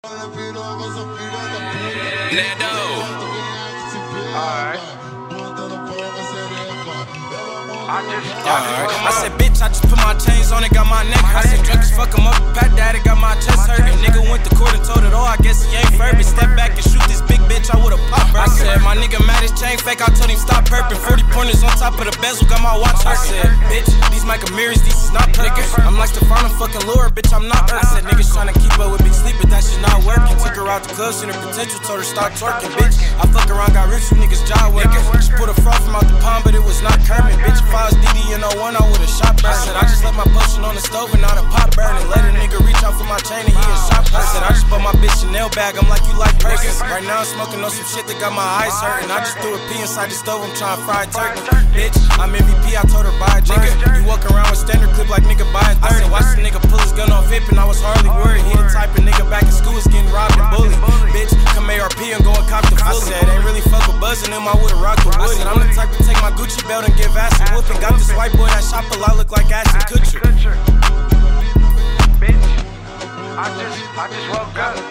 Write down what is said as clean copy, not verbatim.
Nando. Alright. I said, bitch, I just put my chains on it, got my neck hurt. I said, drunk as fuck him up, pat daddy, got my chest hurting. Nigga went to court and told it all, I guess he ain't Furby. Step back and shoot this big bitch, I would've popped her. I said, my nigga mad his chain fake, I told him stop perping. 40 pointers on top of the bezel, got my watch hurt. I said, bitch, these Micah Mirrors, these is not Perkins. I'm like Stefano fucking lure, bitch, I'm not Earth. I said, niggas tryna keep up with Big Sleep, but that shit not working. Took her out the club, seen her potential, told her start twerking, bitch. I fuck around, got rich, you niggas jaw working. Just put a fraud from out the pond, but it was not Kermit, bitch. If I was DD and 01, I would've shot burn. I said, I just left my potion on the stove and now the pot burning. Let a nigga reach out for my chain and he a shot person. I said, I just bought my bitch Chanel bag, I'm like, you like Perkins. Right now I'm smoking on some shit that got my eyes hurting. I just threw a pee inside the stove, I'm trying to fry a turkey. Bitch, I'm MVP, I told her buy a jigger. You walk around with standard clip like nigga buy a 30. I said, watch the nigga pull his gun off hip and I was hardly worried. He the type of nigga back in school is getting robbed and bullied. Bitch, come ARP and go and cop the fully. I said, ain't really fuck with buzzing him, I would've rocked the wood. I said, I'm the type to take my Gucci belt and give ass a whooping. Got this white boy that shop a lot, look like Ashton Kutcher. Bitch, I just woke up.